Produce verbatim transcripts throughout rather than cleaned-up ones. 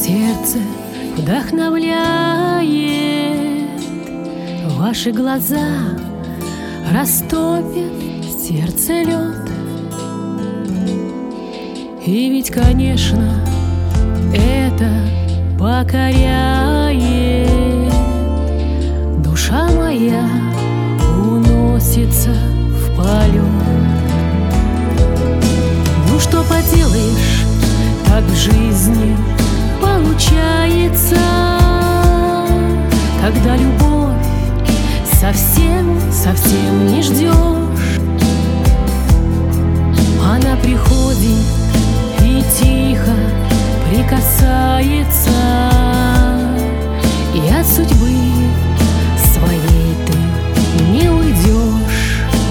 Сердце вдохновляет, ваши глаза растопят сердце лед. И ведь, конечно, это покоряет. Душа моя уносится в полет. Ну что поделаешь, так в жизни получается, когда любовь совсем-совсем не ждешь. Она приходит и тихо прикасается, и от судьбы своей ты не уйдешь.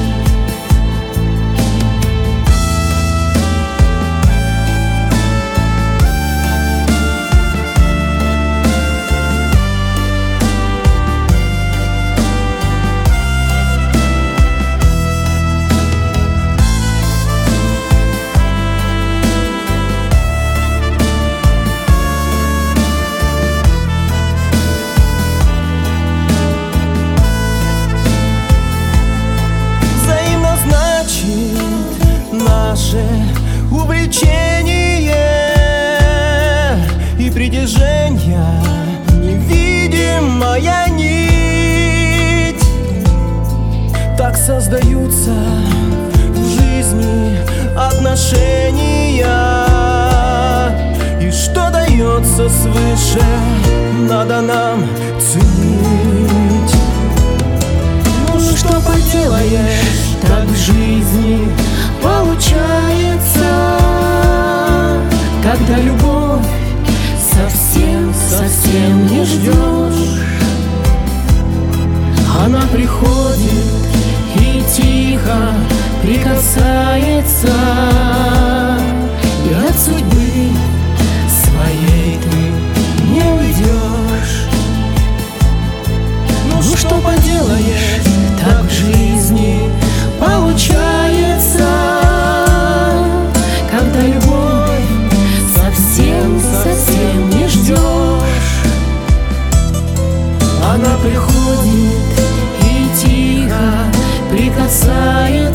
Увлечение и притяжение, невидимая нить. Так создаются в жизни отношения, и что дается свыше, надо нам ценить. Ну что поделаешь, так в жизни получается, когда любовь совсем-совсем не ждешь. Она приходит и тихо прикасается, и от судьбы своей ты не уйдешь. Ну что поделаешь, так в жизни получается, когда любовь совсем-совсем не ждешь. Она приходит и тихо прикасается,